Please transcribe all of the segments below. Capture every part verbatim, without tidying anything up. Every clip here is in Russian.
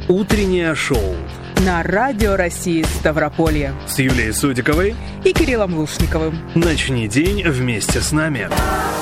Утреннее шоу на Радио России Ставрополье с Юлией Судиковой и Кириллом Лушниковым. Начни день вместе с нами.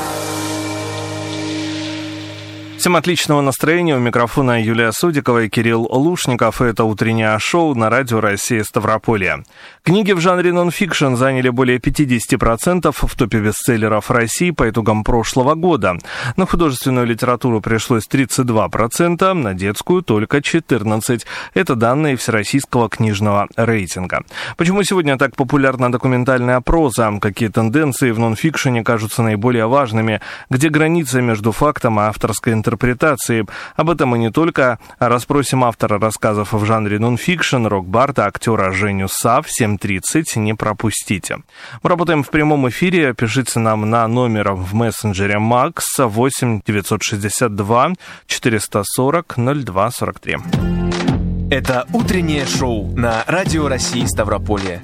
Всем отличного настроения. У микрофона Юлия Судикова и Кирилл Лушников. Это утреннее шоу на Радио России Ставрополье. Книги в жанре нон-фикшн заняли более пятьдесят процентов в топе бестселлеров России по итогам прошлого года. На художественную литературу пришлось тридцать два процента, на детскую только четырнадцать процентов. Это данные Всероссийского книжного рейтинга. Почему сегодня так популярна документальная проза? Какие тенденции в нон-фикшене кажутся наиболее важными? Где граница между фактом и авторской интерпретацией? интерпретации. Об этом и не только. Расспросим автора рассказов в жанре нон-фикшн, рок-барда, актера Женю Са в семь тридцать. Не пропустите. Мы работаем в прямом эфире. Пишите нам на номер в мессенджере Макс восемь девятьсот шестьдесят два четыреста сорок ноль два сорок три. Это утреннее шоу на Радио России Ставрополье.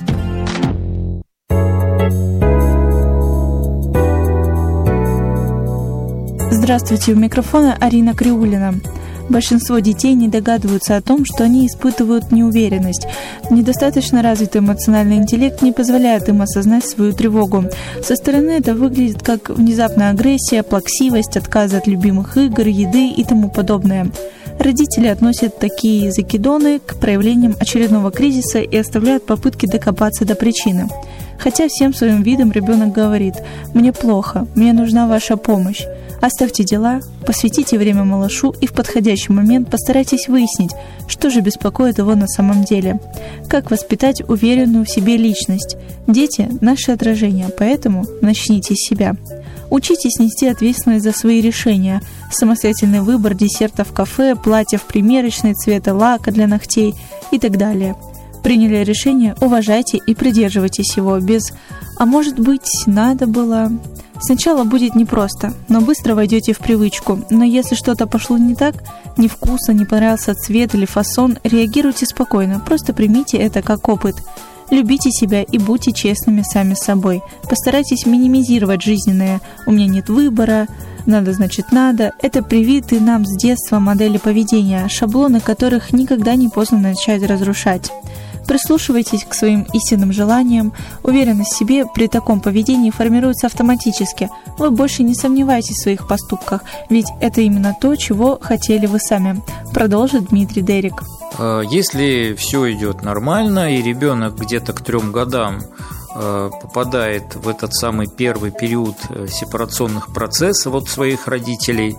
Здравствуйте, у микрофона Арина Криулина. Большинство детей не догадываются о том, что они испытывают неуверенность. Недостаточно развитый эмоциональный интеллект не позволяет им осознать свою тревогу. Со стороны это выглядит как внезапная агрессия, плаксивость, отказы от любимых игр, еды и тому подобное. Родители относят такие закидоны к проявлениям очередного кризиса и оставляют попытки докопаться до причины. Хотя всем своим видом ребенок говорит: «Мне плохо, мне нужна ваша помощь». Оставьте дела, посвятите время малышу и в подходящий момент постарайтесь выяснить, что же беспокоит его на самом деле. Как воспитать уверенную в себе личность? Дети – наше отражение, поэтому начните с себя. Учитесь нести ответственность за свои решения. Самостоятельный выбор десерта в кафе, платья в примерочной, цвета лака для ногтей и так далее. Приняли решение, уважайте и придерживайтесь его без «а может быть, надо было». Сначала будет непросто, но быстро войдете в привычку. Но если что-то пошло не так, невкусно, не понравился цвет или фасон, реагируйте спокойно, просто примите это как опыт. Любите себя и будьте честными сами с собой. Постарайтесь минимизировать жизненное «у меня нет выбора», «надо, значит, надо». Это привитые нам с детства модели поведения, шаблоны которых никогда не поздно начать разрушать. Прислушивайтесь к своим истинным желаниям. Уверенность в себе при таком поведении формируется автоматически. Вы больше не сомневаетесь в своих поступках, ведь это именно то, чего хотели вы сами. Продолжит Дмитрий Дерик. Если все идет нормально, и ребенок где-то к трем годам попадает в этот самый первый период сепарационных процессов от своих родителей,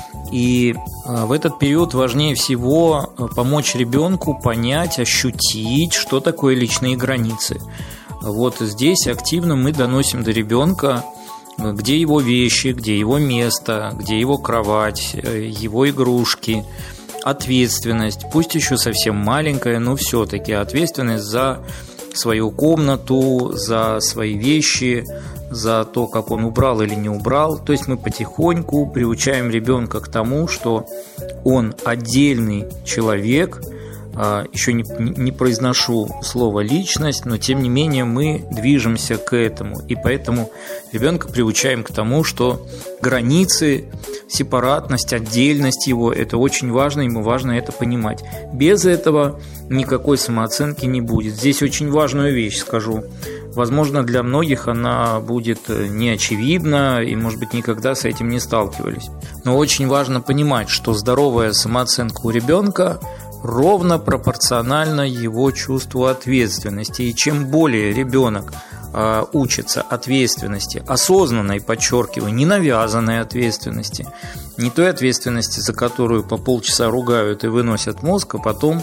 и в этот период важнее всего помочь ребенку понять, ощутить, что такое личные границы. Вот здесь активно мы доносим до ребенка, где его вещи, где его место, где его кровать, его игрушки, ответственность, пусть еще совсем маленькая, но все-таки ответственность за свою комнату, за свои вещи, за то, как он убрал или не убрал. То есть мы потихоньку приучаем ребенка к тому, что он отдельный человек. Еще не, не произношу слово «личность», но тем не менее мы движемся к этому. И поэтому ребенка приучаем к тому, что границы, сепаратность, отдельность его – это очень важно, ему важно это понимать. Без этого никакой самооценки не будет. Здесь очень важную вещь скажу. Возможно, для многих она будет неочевидна и, может быть, никогда с этим не сталкивались. Но очень важно понимать, что здоровая самооценка у ребенка ровно пропорционально его чувству ответственности. И чем более ребенок э, учится ответственности, осознанной, подчеркиваю, не навязанной ответственности, не той ответственности, за которую по полчаса ругают и выносят мозг, а потом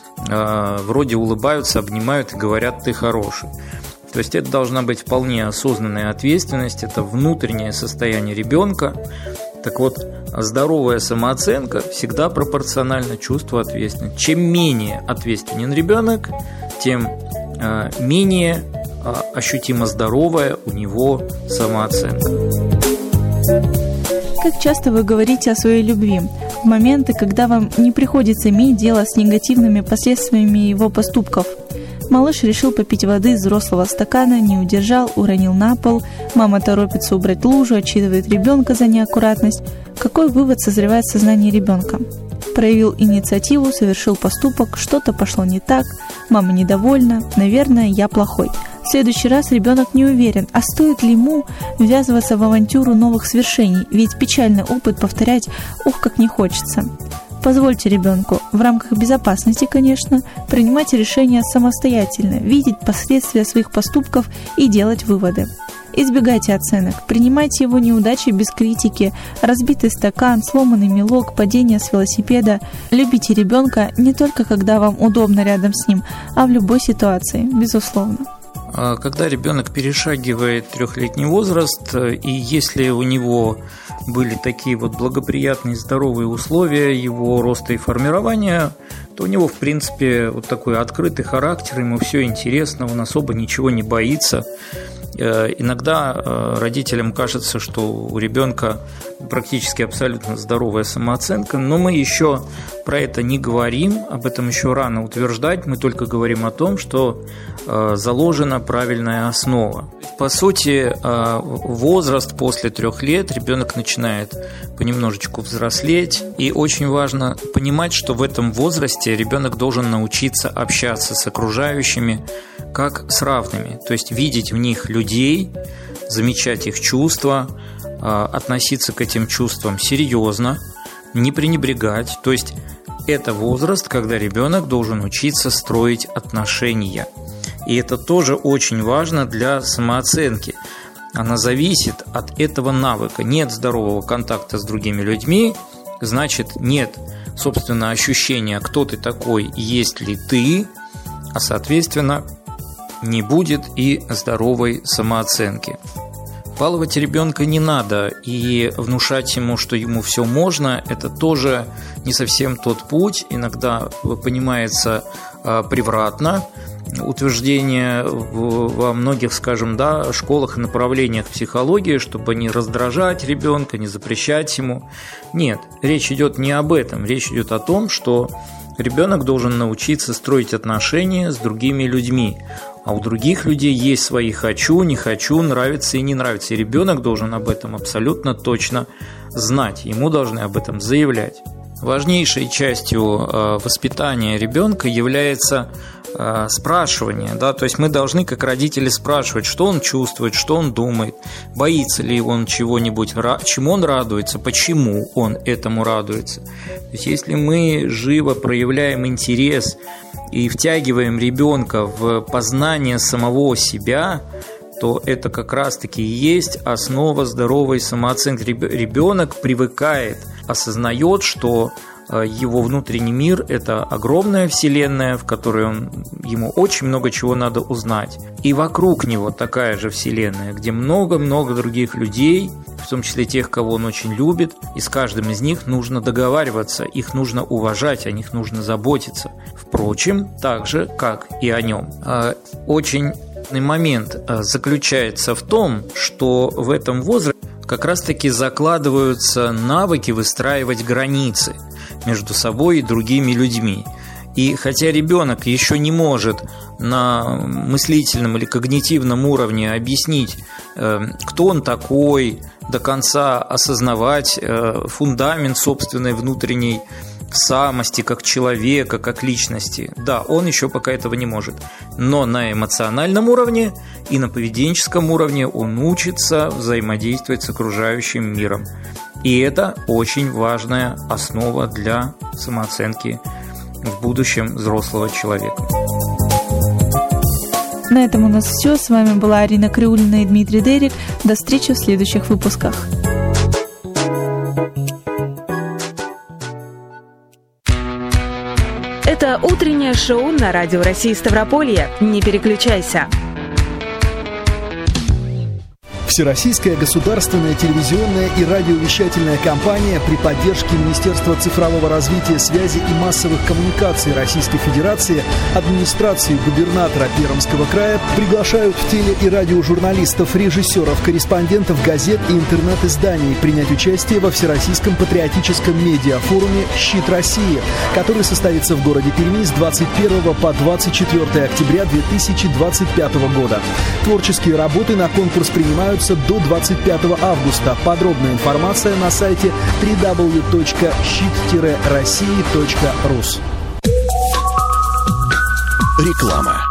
э, вроде улыбаются, обнимают и говорят: «ты хороший». То есть это должна быть вполне осознанная ответственность, это внутреннее состояние ребенка. Так вот, здоровая самооценка всегда пропорциональна чувству ответственности. Чем менее ответственен ребенок, тем э, менее э, ощутимо здоровая у него самооценка. Как часто вы говорите о своей любви? В моменты, когда вам не приходится иметь дело с негативными последствиями его поступков. Малыш решил попить воды из взрослого стакана, не удержал, уронил на пол. Мама торопится убрать лужу, отчитывает ребенка за неаккуратность. Какой вывод созревает в сознании ребенка? проявил инициативу, совершил поступок, что-то пошло не так, мама недовольна, наверное, я плохой. В следующий раз ребенок не уверен, а стоит ли ему ввязываться в авантюру новых свершений, ведь печальный опыт повторять, ух, как не хочется. Позвольте ребенку, в рамках безопасности, конечно, принимать решения самостоятельно, видеть последствия своих поступков и делать выводы. Избегайте оценок, принимайте его неудачи без критики, разбитый стакан, сломанный мелок, падение с велосипеда. Любите ребенка не только когда вам удобно рядом с ним, а в любой ситуации, безусловно. Когда ребенок перешагивает трехлетний возраст, и если у него были такие вот благоприятные здоровые условия его роста и формирования, то у него, в принципе, вот такой открытый характер, ему все интересно, он особо ничего не боится. Иногда родителям кажется, что у ребенка практически абсолютно здоровая самооценка, но мы еще про это не говорим, об этом еще рано утверждать, мы только говорим о том, что заложена правильная основа. По сути, возраст после трех лет ребенок начинает понемножечку взрослеть, и очень важно понимать, что в этом возрасте ребенок должен научиться общаться с окружающими как с равными, то есть видеть в них людей, замечать их чувства, относиться к этим чувствам серьезно, не пренебрегать. То есть это возраст, когда ребенок должен учиться строить отношения. И это тоже очень важно для самооценки. Она зависит от этого навыка. Нет здорового контакта с другими людьми, значит, нет, собственно, ощущения, кто ты такой, есть ли ты, а, соответственно, не будет и здоровой самооценки. Баловать ребенка не надо, и внушать ему, что ему все можно, это тоже не совсем тот путь. Иногда понимается превратно утверждение во многих, скажем, да, школах и направлениях психологии, чтобы не раздражать ребенка, не запрещать ему. Нет, речь идет не об этом. Речь идет о том, что ребенок должен научиться строить отношения с другими людьми. А у других людей есть свои «хочу», «не хочу», «нравится» и «не нравится». И ребенок должен об этом абсолютно точно знать. Ему должны об этом заявлять. Важнейшей частью воспитания ребенка является спрашивание. Да? То есть мы должны, как родители, спрашивать, что он чувствует, что он думает, боится ли он чего-нибудь, чему он радуется, почему он этому радуется. То есть если мы живо проявляем интерес и втягиваем ребенка в познание самого себя, то это как раз-таки и есть основа здоровой самооценки. Ребенок привыкает, осознает, что его внутренний мир – это огромная вселенная, в которой он, ему очень много чего надо узнать. И вокруг него такая же вселенная, где много-много других людей, в том числе тех, кого он очень любит, и с каждым из них нужно договариваться, их нужно уважать, о них нужно заботиться. Впрочем, так же, как и о нем. Очень момент заключается в том, что в этом возрасте как раз-таки закладываются навыки выстраивать границы между собой и другими людьми. И хотя ребенок еще не может на мыслительном или когнитивном уровне объяснить, кто он такой, до конца осознавать фундамент собственной внутренней самости, как человека, как личности. Да, он еще пока этого не может. Но на эмоциональном уровне и на поведенческом уровне он учится взаимодействовать с окружающим миром. И это очень важная основа для самооценки в будущем взрослого человека. На этом у нас все. С вами была Арина Криулина и Дмитрий Дерик. До встречи в следующих выпусках. Это утреннее шоу на Радио России Ставрополье. Не переключайся. Всероссийская государственная телевизионная и радиовещательная компания при поддержке Министерства цифрового развития, связи и массовых коммуникаций Российской Федерации, администрации губернатора Пермского края приглашают в теле- и радиожурналистов, режиссеров, корреспондентов газет и интернет-изданий принять участие во Всероссийском патриотическом медиафоруме «Щит России», который состоится в городе Перми с двадцать первого по двадцать четвёртое октября две тысячи двадцать пятого года. Творческие работы на конкурс принимаются продолжается до двадцать пятого августа. Подробная информация на сайте дабл ю дабл ю дабл ю точка щит россии точка рус. Реклама.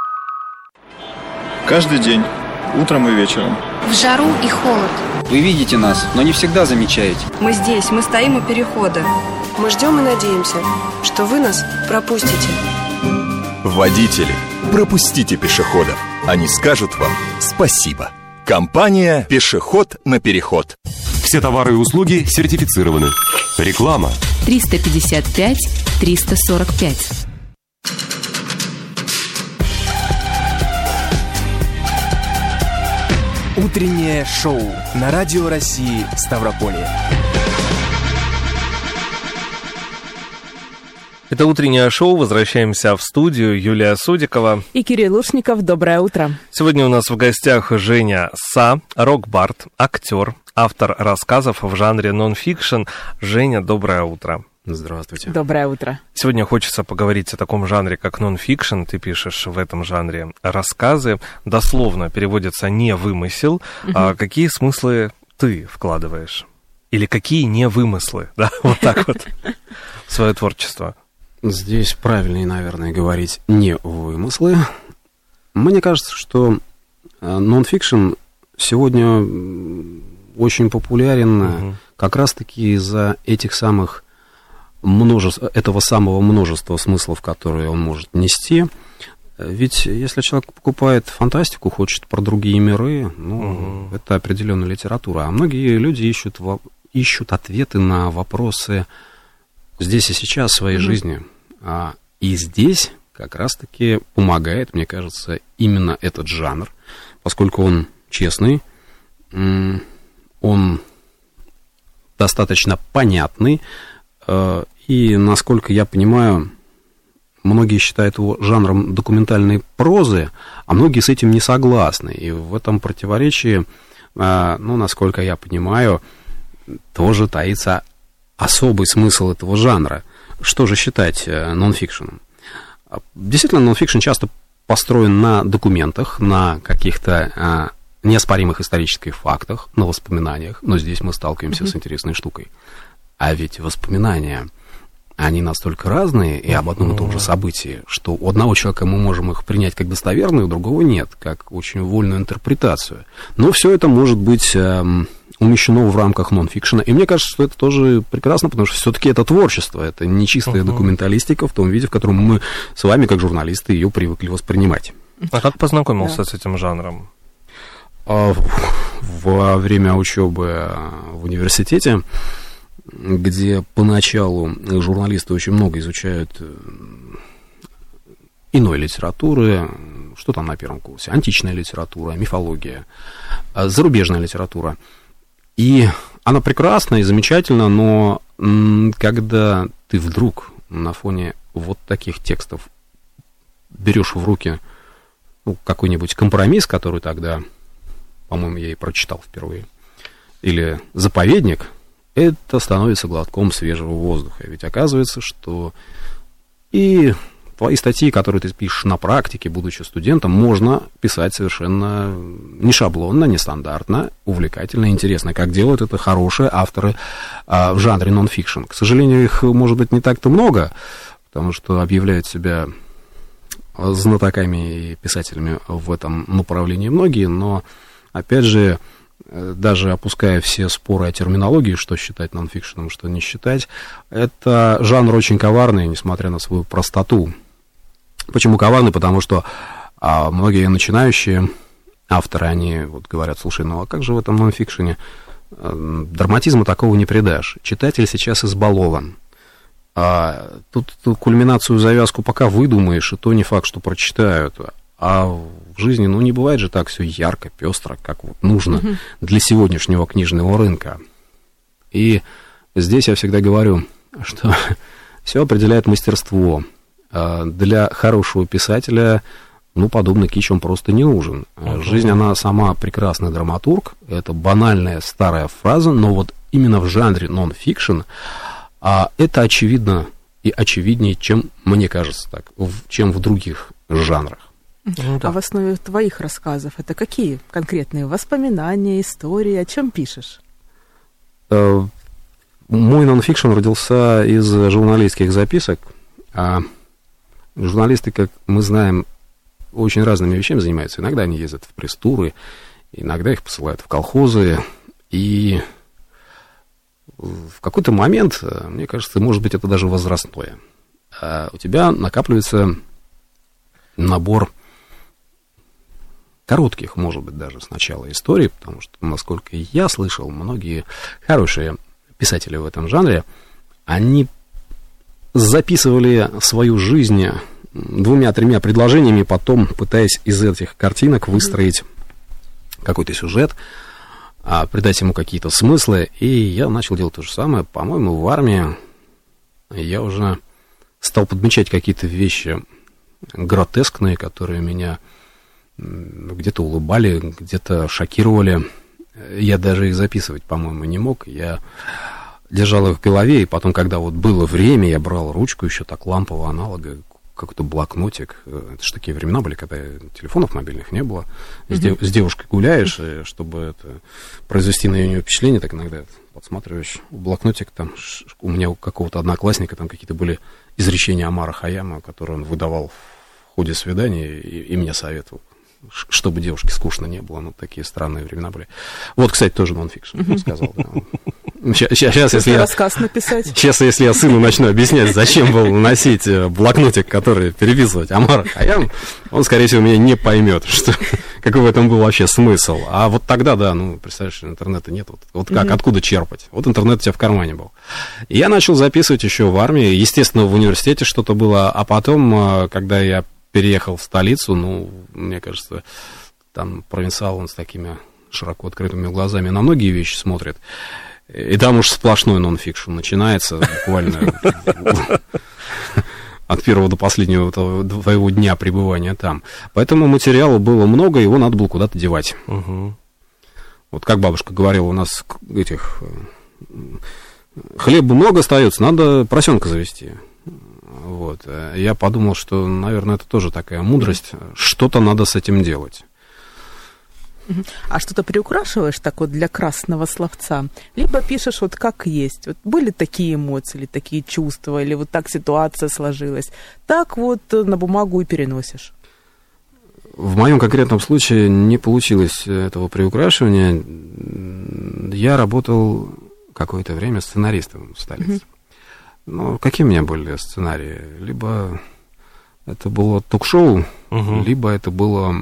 Каждый день, утром и вечером. В жару и холод. Вы видите нас, но не всегда замечаете. Мы здесь, мы стоим у перехода. Мы ждем и надеемся, что вы нас пропустите. Водители, пропустите пешеходов. Они скажут вам спасибо. Компания «Пешеход на переход». Все товары и услуги сертифицированы. Реклама. триста пятьдесят пять триста сорок пять. Утреннее шоу на Радио России Ставрополье. Это утреннее шоу. Возвращаемся в студию. Юлия Судикова и Кирилл Лушников. Доброе утро. Сегодня у нас в гостях Женя Са, рок-бард, актер, автор рассказов в жанре нон-фикшн. Женя, доброе утро. Здравствуйте. Доброе утро. Сегодня хочется поговорить о таком жанре, как нон-фикшн. Ты пишешь в этом жанре рассказы. Дословно переводится «не вымысел». Угу. А какие смыслы ты вкладываешь? Или какие не вымыслы? Да, вот так вот в свое творчество. Здесь правильнее, наверное, говорить «не вымыслы». Мне кажется, что нон-фикшн сегодня очень популярен угу. как раз-таки из-за этих самых множеств, этого самого множества смыслов, которые он может нести. Ведь если человек покупает фантастику, хочет про другие миры, ну, угу. это определенная литература. А многие люди ищут, ищут ответы на вопросы здесь и сейчас в своей угу. жизни. А, и здесь как раз-таки помогает, мне кажется, именно этот жанр, поскольку он честный, он достаточно понятный, и, насколько я понимаю, многие считают его жанром документальной прозы, а многие с этим не согласны. И в этом противоречии, ну, насколько я понимаю, тоже таится особый смысл этого жанра. Что же считать нон-фикшеном? Действительно, нон-фикшн часто построен на документах, на каких-то неоспоримых исторических фактах, на воспоминаниях, но здесь мы сталкиваемся mm-hmm. с интересной штукой. А ведь воспоминания, они настолько разные и об одном и том же событии, что у одного человека мы можем их принять как достоверные, у другого нет, как очень вольную интерпретацию. Но все это может быть эм, умещено в рамках нон-фикшена. И мне кажется, что это тоже прекрасно, потому что все-таки это творчество, это не чистая uh-huh. документалистика в том виде, в котором мы с вами, как журналисты, ее привыкли воспринимать. А как познакомился да. с этим жанром? А, во время учебы в университете, где поначалу журналисты очень много изучают иной литературы, что там на первом курсе, античная литература, мифология, зарубежная литература. И она прекрасна и замечательна, но когда ты вдруг на фоне вот таких текстов берешь в руки ну, какой-нибудь компромисс, который тогда, по-моему, я и прочитал впервые, или заповедник, это становится глотком свежего воздуха. Ведь оказывается, что и твои статьи, которые ты пишешь на практике, будучи студентом, можно писать совершенно не шаблонно, не стандартно, увлекательно, интересно, как делают это хорошие авторы а, в жанре нон-фикшн. К сожалению, их может быть не так-то много, потому что объявляют себя знатоками и писателями в этом направлении многие, но, опять же, даже опуская все споры о терминологии, что считать нон-фикшеном, что не считать, это жанр очень коварный, несмотря на свою простоту. Почему коварный? Потому что а, многие начинающие авторы, они вот говорят, слушай, ну а как же в этом нон-фикшене? Драматизма такого не придашь. Читатель сейчас избалован. А, тут, тут кульминацию, завязку пока выдумаешь, и то не факт, что прочитают. А в жизни, ну, не бывает же так все ярко, пестро, как вот нужно uh-huh. для сегодняшнего книжного рынка. И здесь я всегда говорю, что все определяет мастерство. Для хорошего писателя, ну, подобный кич, он просто не нужен. Uh-huh. Жизнь, она сама прекрасный драматург, это банальная старая фраза, но вот именно в жанре нон-фикшн это очевидно и очевиднее, чем, мне кажется так, чем в других жанрах. Ну, да. А в основе твоих рассказов это какие конкретные воспоминания, истории, о чем пишешь? Мой нонфикшн родился из журналистских записок. А журналисты, как мы знаем, очень разными вещами занимаются. Иногда они ездят в пресс-туры, иногда их посылают в колхозы. И в какой-то момент, мне кажется, может быть, это даже возрастное, у тебя накапливается набор коротких, может быть, даже сначала историй, потому что, насколько я слышал, многие хорошие писатели в этом жанре, они записывали свою жизнь двумя-тремя предложениями, потом пытаясь из этих картинок выстроить какой-то сюжет, придать ему какие-то смыслы, и я начал делать то же самое. По-моему, в армии я уже стал подмечать какие-то вещи гротескные, которые меня где-то улыбали, где-то шокировали. Я даже их записывать, по-моему, не мог. Я держал их в голове, и потом, когда вот было время, я брал ручку, еще так лампового аналога, какой-то блокнотик. Это же такие времена были, когда телефонов мобильных не было. С, mm-hmm. дев- с девушкой гуляешь, и чтобы это, произвести на нее впечатление, так иногда подсматриваешь блокнотик, там у меня у какого-то одноклассника там какие-то были изречения Омара Хайяма, которые он выдавал в ходе свидания, и, и мне советовал, чтобы девушке скучно не было. Ну, такие странные времена были. Вот, кстати, тоже нонфикшн, mm-hmm. сказал. Да. Сейчас, сейчас, если я, рассказ написать. Сейчас, если я сыну начну объяснять, зачем было носить блокнотик, который переписывать Омара Хайям, он, скорее всего, меня не поймет, что, какой в этом был вообще смысл. А вот тогда, да, ну, представляешь, интернета нет. Вот, вот как, mm-hmm. откуда черпать? Вот интернет у тебя в кармане был. И я начал записывать еще в армии. Естественно, в университете что-то было. А потом, когда я переехал в столицу, ну, мне кажется, там провинциал, он с такими широко открытыми глазами на многие вещи смотрит. И там уж сплошной нонфикшн начинается буквально от первого до последнего твоего дня пребывания там. Поэтому материала было много, его надо было куда-то девать. Угу. Вот как бабушка говорила, у нас этих хлеба много остается, надо поросенка завести. Вот. Я подумал, что, наверное, это тоже такая мудрость, что-то надо с этим делать. А что-то приукрашиваешь так вот для красного словца? Либо пишешь вот как есть. Вот были такие эмоции, или такие чувства, или вот так ситуация сложилась. Так вот на бумагу и переносишь. В моем конкретном случае не получилось этого приукрашивания. Я работал какое-то время сценаристом в столице. Mm-hmm. Ну, какие у меня были сценарии? Либо это было ток-шоу, mm-hmm. либо это было...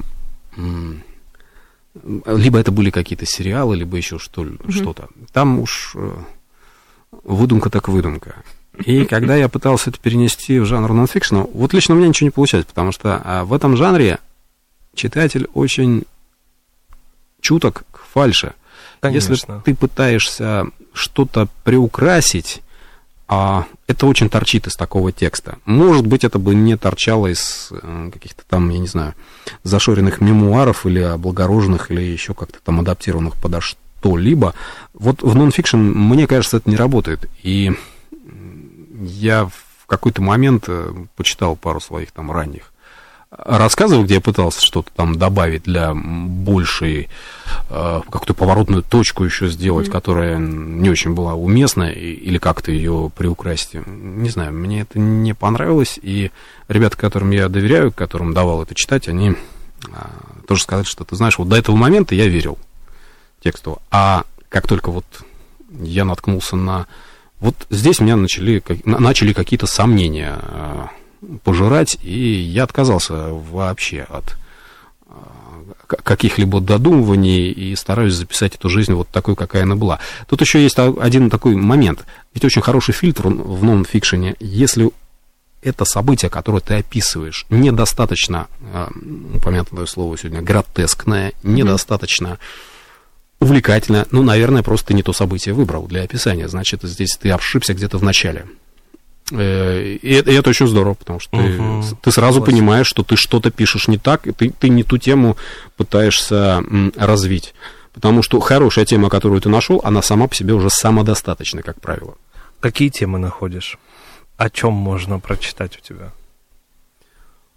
Либо это были какие-то сериалы, либо еще что- mm-hmm. что-то. Там уж выдумка так выдумка. И когда я пытался это перенести в жанр нонфикшена, вот лично у меня ничего не получалось, потому что в этом жанре читатель очень чуток к фальше. Конечно. Если ты пытаешься что-то приукрасить, а это очень торчит из такого текста. Может быть, это бы не торчало из каких-то там, я не знаю, зашоренных мемуаров или облагороженных, или еще как-то там адаптированных подо что-либо. Вот в нонфикшн, мне кажется, это не работает. И я в какой-то момент почитал пару своих там ранних рассказов, где я пытался что-то там добавить для большей, э, какую-то поворотную точку еще сделать, mm-hmm. которая не очень была уместна, или как-то ее приукрасить. Не знаю, мне это не понравилось, и ребята, которым я доверяю, которым давал это читать, они э, тоже сказали, что, ты знаешь, вот до этого момента я верил тексту, а как только вот я наткнулся на... Вот здесь меня начали, начали какие-то сомнения э, пожирать, и я отказался вообще от каких-либо додумываний и стараюсь записать эту жизнь вот такой, какая она была. Тут еще есть один такой момент. Ведь очень хороший фильтр в нон-фикшене. Если это событие, которое ты описываешь, недостаточно, упомянутое слово сегодня, гротескное, недостаточно увлекательное, ну, наверное, просто ты не то событие выбрал для описания. Значит, здесь ты ошибся где-то в начале. И это, и это очень здорово, потому что uh-huh. ты, ты сразу Класс. Понимаешь, что ты что-то пишешь не так, и ты, ты не ту тему пытаешься м, развить. Потому что хорошая тема, которую ты нашел, она сама по себе уже самодостаточна, как правило. Какие темы находишь? О чем можно прочитать у тебя?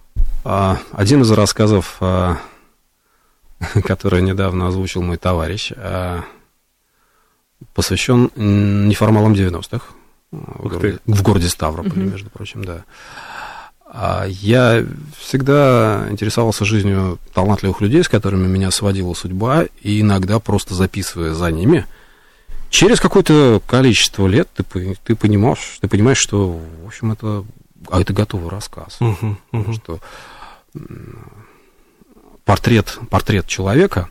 Один из рассказов, который недавно озвучил мой товарищ, посвящен неформалам девяностых в городе, в городе Ставрополе, uh-huh. между прочим, да. Я всегда интересовался жизнью талантливых людей, с которыми меня сводила судьба, и иногда просто записывая за ними, через какое-то количество лет ты, ты, понимаешь, ты понимаешь, что, в общем, это, а это готовый рассказ. Uh-huh. Uh-huh. Что портрет, портрет человека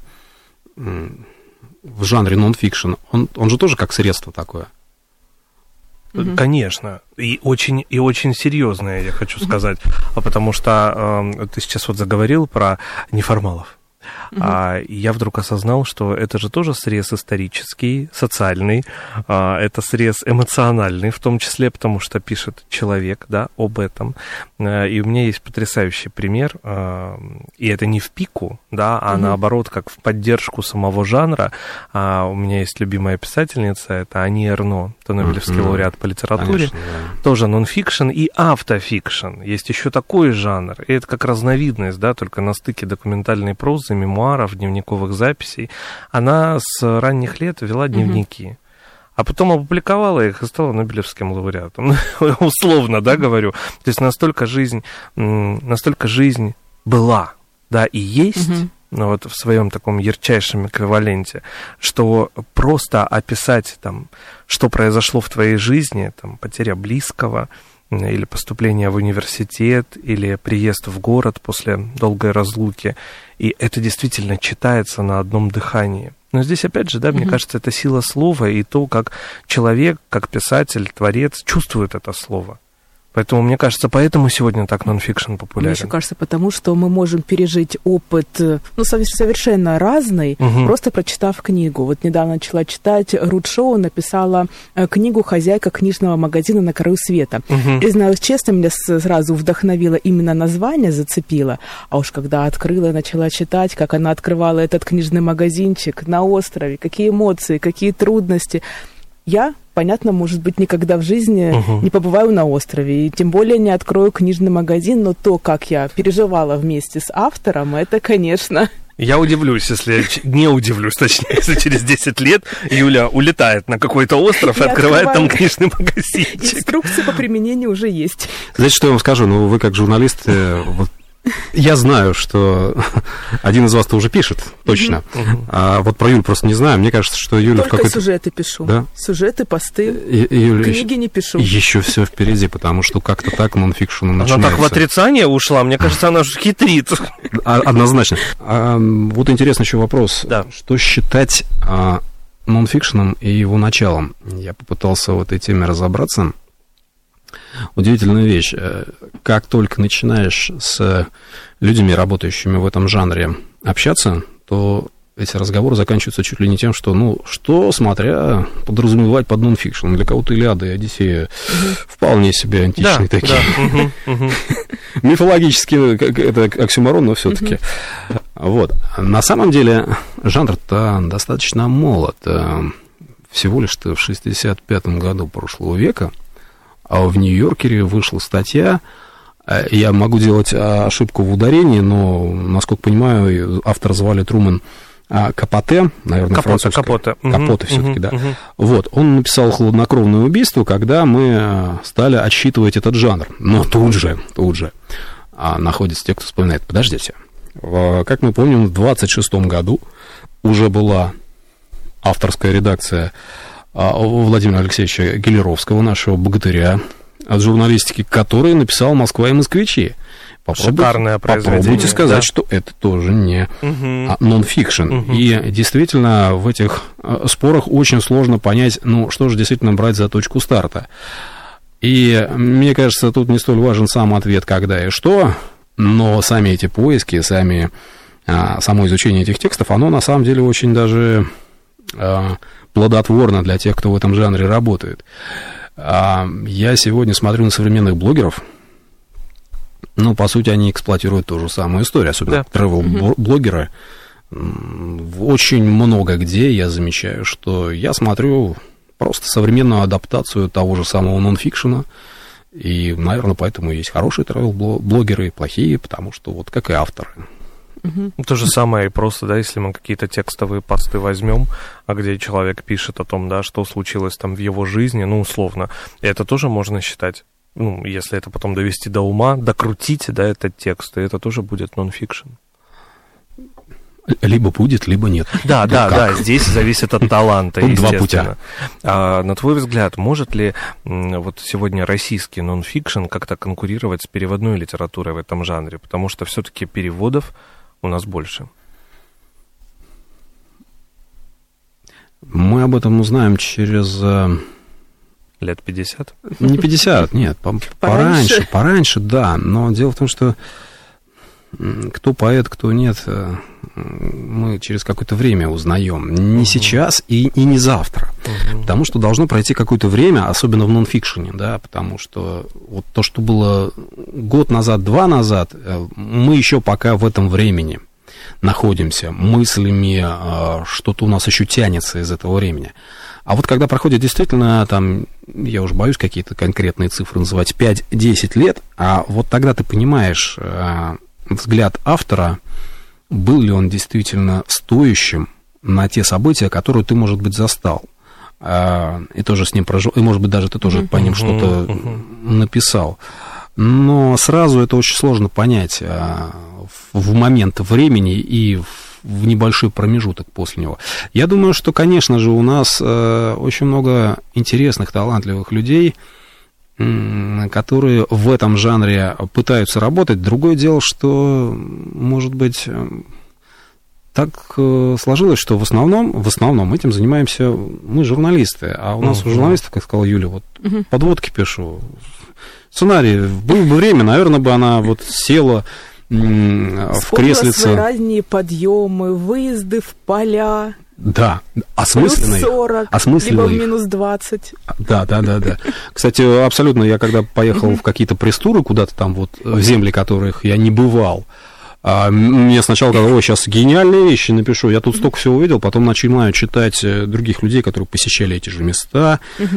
в жанре нон-фикшн, он, он же тоже как средство такое. Конечно, и очень, и очень серьезное, я хочу сказать, а потому что э, ты сейчас вот заговорил про неформалов. Uh-huh. А, я вдруг осознал, что это же тоже срез исторический, социальный, а, это срез эмоциональный в том числе, потому что пишет человек, да, об этом. А, и у меня есть потрясающий пример, а, и это не в пику, да, а uh-huh. наоборот, как в поддержку самого жанра. А, у меня есть любимая писательница, это Ани Эрно, это Нобелевский uh-huh. лауреат по литературе, конечно, да. Тоже нон-фикшн и автофикшн. Есть еще такой жанр, и это как разновидность, да, только на стыке документальной прозы, мемуаров, дневниковых записей. Она с ранних лет вела дневники. Uh-huh. А потом опубликовала их и стала Нобелевским лауреатом. Условно, да, говорю. То есть настолько жизнь, настолько жизнь была, да, и есть, uh-huh. ну, вот в своем таком ярчайшем эквиваленте, что просто описать, там, что произошло в твоей жизни, там, потеря близкого, или поступление в университет, или приезд в город после долгой разлуки. И это действительно читается на одном дыхании. Но здесь, опять же, да, mm-hmm. мне кажется, это сила слова и то, как человек, как писатель, творец чувствует это слово. Поэтому, мне кажется, поэтому сегодня так нон-фикшн популярен. Мне еще кажется, потому что мы можем пережить опыт, ну, совершенно разный, угу. просто прочитав книгу. Вот недавно начала читать, Рут Шоу написала книгу «Хозяйка книжного магазина на краю света». Угу. Признаюсь честно, меня сразу вдохновило именно название, зацепило. А уж когда открыла, начала читать, как она открывала этот книжный магазинчик на острове, какие эмоции, какие трудности. Я, понятно, может быть, никогда в жизни uh-huh. не побываю на острове, и тем более не открою книжный магазин, но то, как я переживала вместе с автором, это, конечно... Я удивлюсь, если... Не удивлюсь, точнее, если через десять лет Юля улетает на какой-то остров и открывает там книжный магазинчик. Инструкции по применению уже есть. Знаете, что я вам скажу? Ну, вы как журналист... Вот... Я знаю, что один из вас-то уже пишет, точно. Uh-huh. А вот про Юлю просто не знаю. Мне кажется, что Юля Только в какой-то... сюжеты пишу. Да? Сюжеты, посты, и, Юля, книги не пишу. Еще все впереди, потому что как-то так нон-фикшн начинается. Она так в отрицание ушла, мне кажется, она же хитрит. Однозначно. А, вот интересный еще вопрос. Да. Что считать а, нон-фикшном и его началом? Я попытался в этой теме разобраться. Удивительная вещь. Как только начинаешь с людьми, работающими в этом жанре, общаться, то эти разговоры заканчиваются чуть ли не тем, что, ну, что, смотря, подразумевать под нон-фикшн. Для кого-то Илиада и Одиссея угу. вполне себе античные да, такие. Да. Угу, угу. Мифологически это оксюморон, но все-таки. Угу. Вот. На самом деле жанр-то достаточно молод. Всего лишь-то в шестьдесят пятом году прошлого века а в Нью-Йоркере вышла статья, я могу делать ошибку в ударении, но, насколько понимаю, автора звали Трумэн Капоте, наверное, Капоте, французское. Капоте. Капоте угу, все-таки, угу, да. Угу. Вот, он написал «Хладнокровное убийство», когда мы стали отсчитывать этот жанр. Но тут же, тут же находятся те, кто вспоминает, подождите, как мы помним, в двадцать шестом году уже была авторская редакция Владимира Алексеевича Гелеровского, нашего богатыря от журналистики, который написал «Москва и москвичи». Попробуйте, Шикарное произведение. Попробуйте сказать, да. что это тоже не угу. нон-фикшн. Угу. И действительно в этих спорах очень сложно понять, ну, что же действительно брать за точку старта. И мне кажется, тут не столь важен сам ответ, когда и что, но сами эти поиски, сами, само изучение этих текстов, оно на самом деле очень даже... плодотворно для тех, кто в этом жанре работает. Я сегодня смотрю на современных блогеров. Ну, по сути, они эксплуатируют ту же самую историю, особенно да. travel-блогеры. Очень много где я замечаю, что я смотрю просто современную адаптацию того же самого нон-фикшена И, наверное, поэтому есть хорошие travel-блогеры и плохие, потому что вот как и авторы. Угу. То же самое и просто, да, если мы какие-то текстовые посты возьмем, а где человек пишет о том, да, что случилось там в его жизни, ну, условно, и это тоже можно считать, ну, если это потом довести до ума, докрутить, да, этот текст, и это тоже будет нон-фикшн. Либо будет, либо нет. Да, да, как? Да, здесь зависит от таланта, естественно. Два путя. А, на твой взгляд, может ли вот сегодня российский нон-фикшн как-то конкурировать с переводной литературой в этом жанре? Потому что все-таки переводов у нас больше. Мы об этом узнаем через... Лет пятьдесят? Не пятьдесят, нет, пораньше, пораньше, да. Но дело в том, что кто поэт, кто нет, мы через какое-то время узнаем. Не uh-huh. сейчас и, и не завтра. Uh-huh. Потому что должно пройти какое-то время, особенно в нон-фикшене, да, потому что вот то, что было год назад, два назад, мы еще пока в этом времени находимся, мыслями, что-то у нас еще тянется из этого времени. А вот когда проходит действительно, там, я уже боюсь какие-то конкретные цифры называть, пять-десять лет, а вот тогда ты понимаешь взгляд автора, был ли он действительно стоящим на те события, которые ты, может быть, застал. И тоже с ним прожил, и, может быть, даже ты тоже uh-huh. по ним что-то uh-huh. написал. Но сразу это очень сложно понять в момент времени и в небольшой промежуток после него. Я думаю, что, конечно же, у нас очень много интересных, талантливых людей, которые в этом жанре пытаются работать. Другое дело, что, может быть, так сложилось, что в основном, в основном этим занимаемся мы, журналисты. А у нас uh-huh. у журналистов, как сказала Юля, вот uh-huh. подводки пишу. Сценарий, было бы время, наверное, бы она вот села в креслице. Свои ранние подъемы, выезды в поля. Да, осмысленный. Плюс сорок, либо в минус двадцать. Да, да, да, да. Кстати, абсолютно, я когда поехал в какие-то пресс-туры куда-то там, вот, в земли которых я не бывал, мне сначала казалось, ой, сейчас гениальные вещи напишу. Я тут столько всего увидел, потом начинаю читать других людей, которые посещали эти же места.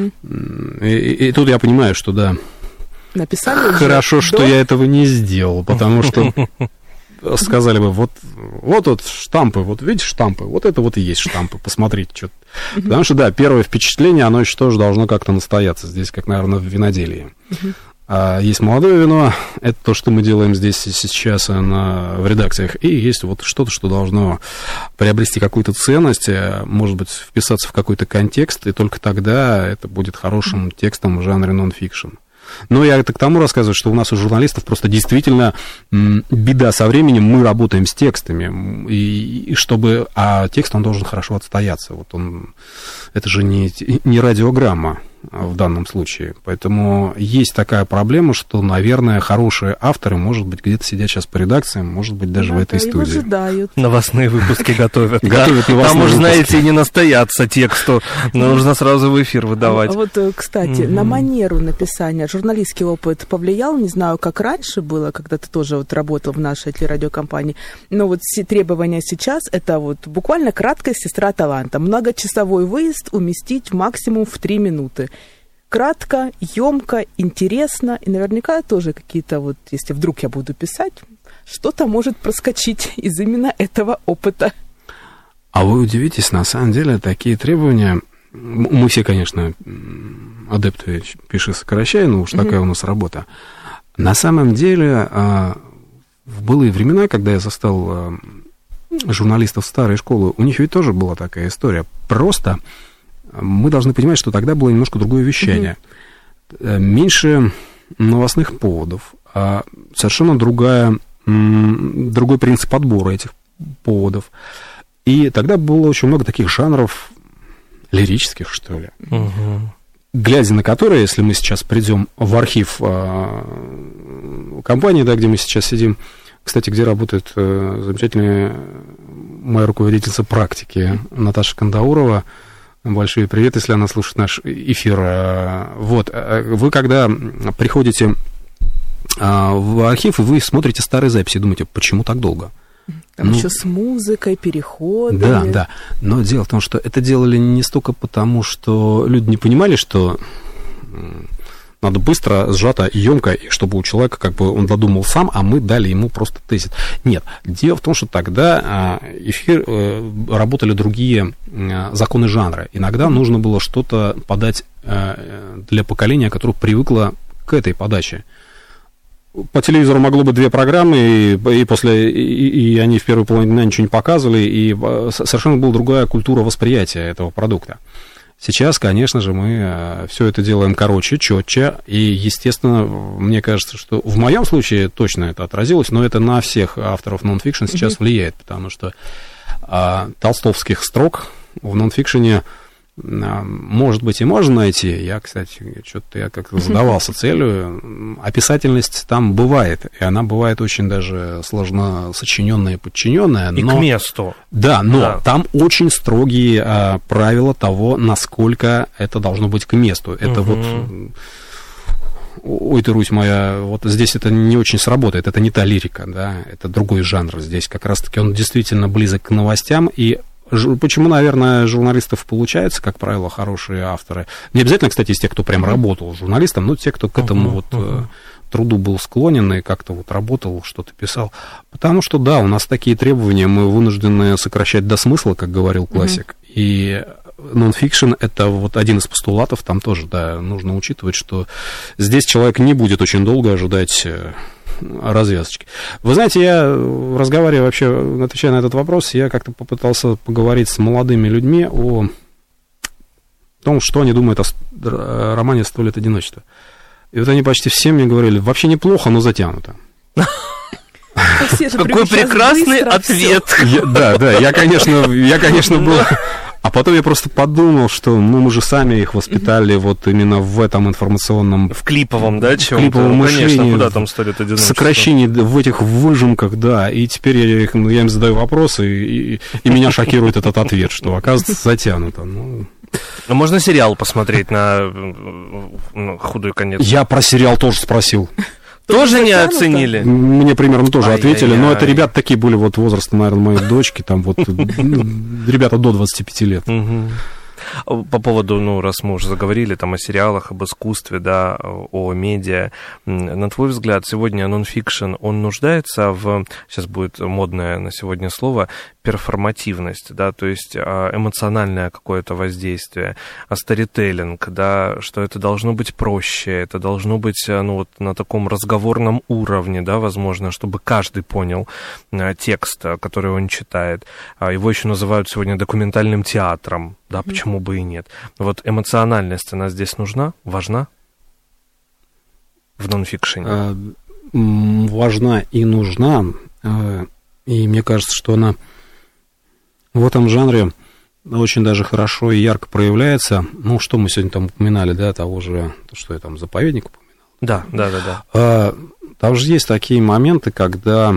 И, и, и тут я понимаю, что да, написали хорошо, уже что до... я этого не сделал, потому что... Сказали бы, вот, вот вот штампы, вот видишь штампы, вот это вот и есть штампы, посмотрите, что-то. Uh-huh. Потому что, да, первое впечатление, оно еще тоже должно как-то настояться здесь, как, наверное, в виноделии. Uh-huh. А есть молодое вино, это то, что мы делаем здесь и сейчас на, в редакциях, и есть вот что-то, что должно приобрести какую-то ценность, может быть, вписаться в какой-то контекст, и только тогда это будет хорошим uh-huh. текстом в жанре нон-фикшн. Но я это к тому рассказываю, что у нас у журналистов просто действительно беда со временем, мы работаем с текстами, и, и чтобы, а текст, он должен хорошо отстояться, вот он, это же не, не радиограмма в данном случае, поэтому есть такая проблема, что, наверное, хорошие авторы, может быть, где-то сидят сейчас по редакциям, может быть, даже да, в этой студии. Ожидают. Новостные выпуски готовят. Готовят новостные Там уж, знаете, не настояться тексту, но нужно сразу в эфир выдавать. Вот, кстати, на манеру написания журналистский опыт повлиял, не знаю, как раньше было, когда ты тоже вот работал в нашей телерадиокомпании, но вот требования сейчас, это вот буквально краткая сестра таланта, многочасовой выезд уместить максимум в три минуты. Кратко, емко, интересно, и наверняка тоже какие-то вот, если вдруг я буду писать, что-то может проскочить из именно этого опыта. А вы удивитесь, на самом деле, такие требования, мы все, конечно, адепты «пиши, сокращай», ну уж uh-huh. такая у нас работа. На самом деле, в былые времена, когда я застал журналистов старой школы, у них ведь тоже была такая история. Просто мы должны понимать, что тогда было немножко другое вещание. Mm-hmm. Меньше новостных поводов, а совершенно другая, другой принцип отбора этих поводов. И тогда было очень много таких жанров лирических, что ли. Mm-hmm. Глядя на которые, если мы сейчас придем в архив компании, да, где мы сейчас сидим, кстати, где работает замечательная моя руководительница практики Наташа Кандаурова. Большой привет, если она слушает наш эфир. Вот, вы когда приходите в архив, и вы смотрите старые записи, думаете, почему так долго? Там ну, еще с музыкой, переходами. Да, да. Но дело в том, что это делали не столько потому, что люди не понимали, что... Надо быстро, сжато, емко, чтобы у человека как бы он додумал сам, а мы дали ему просто тезис. Нет, дело в том, что тогда эфир работали другие законы жанра. Иногда нужно было что-то подать для поколения, которое привыкло к этой подаче. По телевизору могло быть две программы, и, и после и, и они в первой половине дня ничего не показывали, и совершенно была другая культура восприятия этого продукта. Сейчас, конечно же, мы все это делаем короче, четче, и, естественно, мне кажется, что в моем случае точно это отразилось, но это на всех авторов нон-фикшн сейчас mm-hmm. влияет, потому что а, толстовских строк в нон-фикшене, а, может быть, и можно найти. Я, кстати, что-то я как-то задавался целью. Описательность там бывает, и она бывает очень даже сложно сочиненная и подчиненная. И но, к месту. Да, но да. там очень строгие а, правила того, насколько это должно быть к месту. Это угу. вот... Ой, ты, Русь моя, вот здесь это не очень сработает, это не та лирика, да, это другой жанр здесь, как раз-таки он действительно близок к новостям, и почему, наверное, журналистов получаются, как правило, хорошие авторы, не обязательно, кстати, из тех, кто прям работал журналистом, но те, кто к этому uh-huh, вот uh-huh. труду был склонен и как-то вот работал, что-то писал, потому что, да, у нас такие требования, мы вынуждены сокращать до смысла, как говорил классик, uh-huh. и... нон-фикшн — это вот один из постулатов, там тоже, да, нужно учитывать, что здесь человек не будет очень долго ожидать развязочки. Вы знаете, я, разговаривая вообще, отвечая на этот вопрос, я как-то попытался поговорить с молодыми людьми о том, что они думают о романе «Сто лет одиночества». И вот они почти все мне говорили, вообще неплохо, но затянуто. Какой прекрасный ответ. Да, да, я, конечно, я, конечно, был... А потом я просто подумал, что ну, мы же сами их воспитали вот именно в этом информационном... В клиповом, да, чем-то? В клиповом ну, мышлении. Конечно, куда там сто лет одиночества? Сокращении, в этих выжимках, да. И теперь я, я им задаю вопросы, и, и меня шокирует этот ответ, что, оказывается, затянуто. Ну... Ну, можно сериал посмотреть на, на худой конец. Я про сериал тоже спросил. Тоже не оценили? Мне примерно тоже Ай-яй-яй. ответили, но это ребята такие были вот возраста, наверное, моей дочки, там вот ребята до двадцати пяти лет. По поводу, ну, раз мы уже заговорили там о сериалах, об искусстве, да, о медиа, на твой взгляд, сегодня нон-фикшн, он нуждается в, сейчас будет модное на сегодня слово, перформативность, да, то есть эмоциональное какое-то воздействие, сторителлинг, да, что это должно быть проще, это должно быть, ну, вот на таком разговорном уровне, да, возможно, чтобы каждый понял текст, который он читает. Его еще называют сегодня документальным театром, да, почему бы и нет. Вот эмоциональность, она здесь нужна, важна в нон-фикшене? Важна и нужна, и мне кажется, что она в этом жанре очень даже хорошо и ярко проявляется. Ну, что мы сегодня там упоминали, да, того же, что я там, заповедник упоминал? Да, да, да, да. Там же есть такие моменты, когда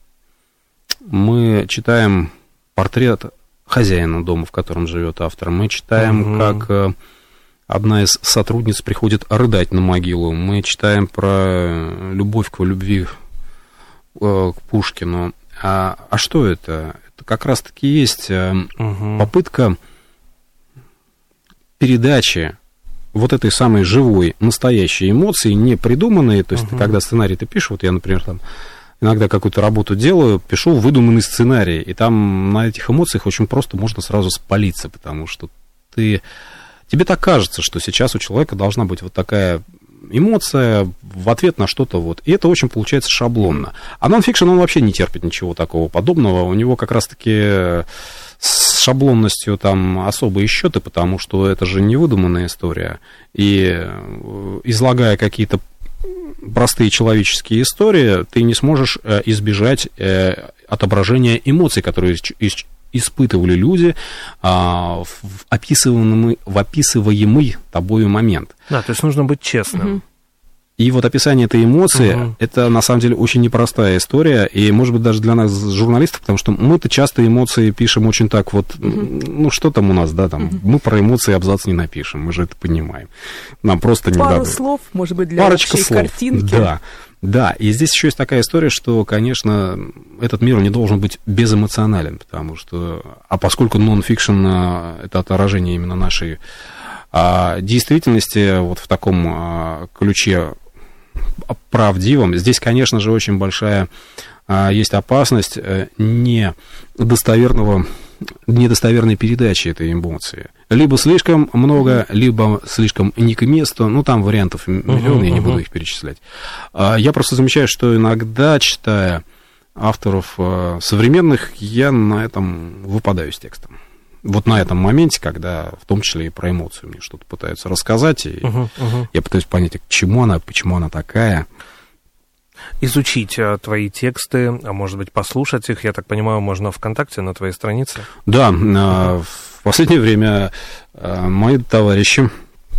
мы читаем портрет хозяина дома, в котором живет автор. Мы читаем, угу. как одна из сотрудниц приходит рыдать на могилу. Мы читаем про любовь к любви к Пушкину. А, а что это? Это как раз-таки есть угу. попытка передачи вот этой самой живой, настоящей эмоции, не придуманной. То есть, угу. когда сценарий ты пишешь, вот я, например, там иногда какую-то работу делаю, пишу выдуманный сценарий, и там на этих эмоциях очень просто можно сразу спалиться, потому что ты, тебе так кажется, что сейчас у человека должна быть вот такая эмоция в ответ на что-то вот, и это очень получается шаблонно. А нон-фикшн, он вообще не терпит ничего такого подобного, у него как раз-таки с шаблонностью там особые счеты, потому что это же не выдуманная история, и излагая какие-то простые человеческие истории, ты не сможешь избежать отображения эмоций, которые испытывали люди в описываемый, в описываемый тобою момент. Да, то есть нужно быть честным. Угу. И вот описание этой эмоции, угу. это на самом деле очень непростая история, и, может быть, даже для нас, журналистов, потому что мы-то часто эмоции пишем очень так вот, угу. ну, что там у нас, да, там, угу. мы про эмоции абзац не напишем, мы же это понимаем. Нам просто не Пару дадут. слов, может быть, для Парочка общей слов. картинки. Да, да, и здесь еще есть такая история, что, конечно, этот мир не должен быть безэмоционален, потому что, а поскольку нон-фикшн — это отражение именно нашей А в действительности вот в таком ключе правдивом здесь, конечно же, очень большая есть опасность недостоверного, недостоверной передачи этой эмоции. Либо слишком много, либо слишком не к месту. Ну, там вариантов миллион, uh-huh, я не uh-huh. буду их перечислять. Я просто замечаю, что иногда, читая авторов современных, я на этом выпадаю из текста. Вот на этом моменте, когда в том числе и про эмоцию мне что-то пытаются рассказать, и uh-huh, uh-huh. я пытаюсь понять, к чему она, почему она такая. Изучить твои тексты, а может быть, послушать их, я так понимаю, можно ВКонтакте, на твоей странице? Да, в последнее время мои товарищи,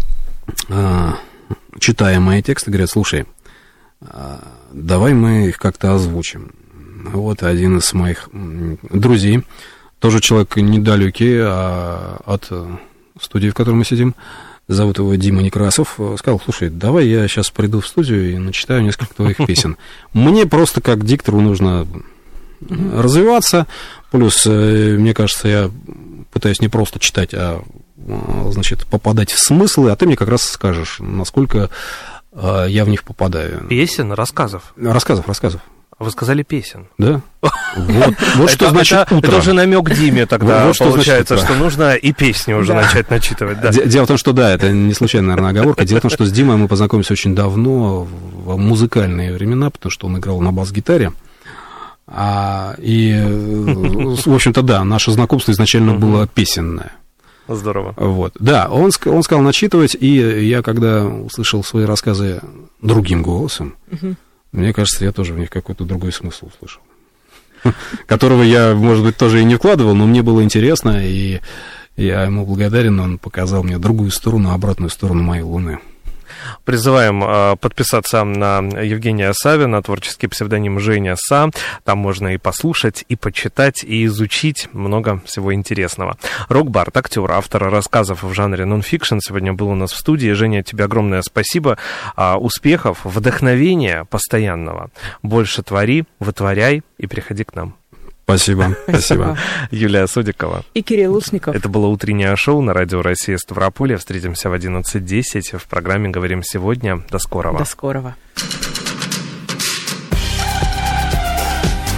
читая мои тексты, говорят: слушай, давай мы их как-то озвучим. Вот один из моих друзей, тоже человек недалекий от студии, в которой мы сидим, зовут его Дима Некрасов, сказал: слушай, давай я сейчас приду в студию и начитаю несколько твоих песен. Мне просто как диктору нужно развиваться, плюс, мне кажется, я пытаюсь не просто читать, а, значит, попадать в смыслы, а ты мне как раз скажешь, насколько я в них попадаю. Песен, рассказов? Рассказов, рассказов. Вы сказали песен. Да? Вот, вот что значит это, утро. Это уже намек Диме тогда, вот, вот получается, что, что нужно и песни уже да. начать начитывать. Да. Дело в том, что да, это не случайная, наверное, оговорка. Дело в том, что с Димой мы познакомились очень давно, в музыкальные времена, потому что он играл на бас-гитаре. А, и, в общем-то, да, наше знакомство изначально было песенное. Здорово. Вот. Да, он, он сказал начитывать, и я, когда услышал свои рассказы другим голосом, мне кажется, я тоже в них какой-то другой смысл услышал, которого я, может быть, тоже и не вкладывал, но мне было интересно, и я ему благодарен, он показал мне другую сторону, обратную сторону моей Луны. Призываем э, подписаться на Евгения Савина, творческий псевдоним Женя Са. Там можно и послушать, и почитать, и изучить много всего интересного. Рок-бард, актер, автор рассказов в жанре нон-фикшн сегодня был у нас в студии. Женя, тебе огромное спасибо. Э, успехов, вдохновения постоянного. Больше твори, вытворяй и приходи к нам. Спасибо, спасибо. Юлия Судикова. И Кирилл Лушников. Это было утреннее шоу на Радио Россия Ставрополье. Встретимся в одиннадцать десять в программе «Говорим сегодня». До скорого. До скорого.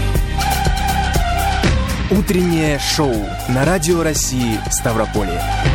Утреннее шоу на Радио России Ставрополье.